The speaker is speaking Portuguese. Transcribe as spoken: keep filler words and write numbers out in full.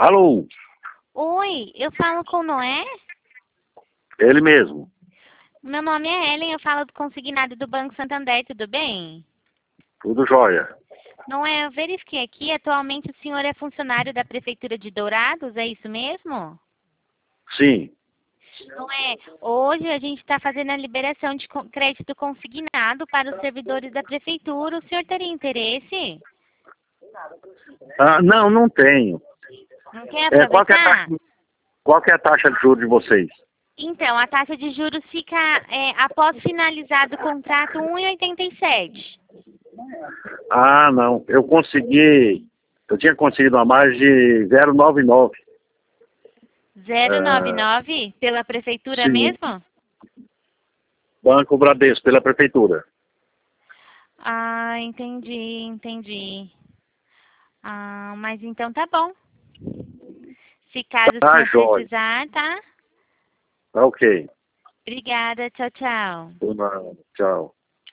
Alô? Oi, eu falo com o Noé? Ele mesmo. Meu nome é Ellen, eu falo do consignado do Banco Santander, tudo bem? Tudo jóia. Noé, eu verifiquei aqui, atualmente o senhor é funcionário da Prefeitura de Dourados, é isso mesmo? Sim. Noé, hoje a gente está fazendo a liberação de co- crédito consignado para os servidores da Prefeitura. O senhor teria interesse? Ah, não, não tenho. Não quer É, qual, que é a aproveitar? taxa, qual que é a taxa de juros de vocês? Então, a taxa de juros fica, é, após finalizado o contrato, um vírgula oitenta e sete. Ah, não. Eu consegui. Eu tinha conseguido uma margem de zero vírgula noventa e nove. zero vírgula noventa e Ah, nove pela Prefeitura sim. mesmo? Banco Bradesco, pela prefeitura. Ah, entendi, entendi. Ah, mas então tá bom. Se caso o Tá, senhor jóia. precisar, tá? Tá ok. Obrigada, tchau, tchau. Por nada. Tchau.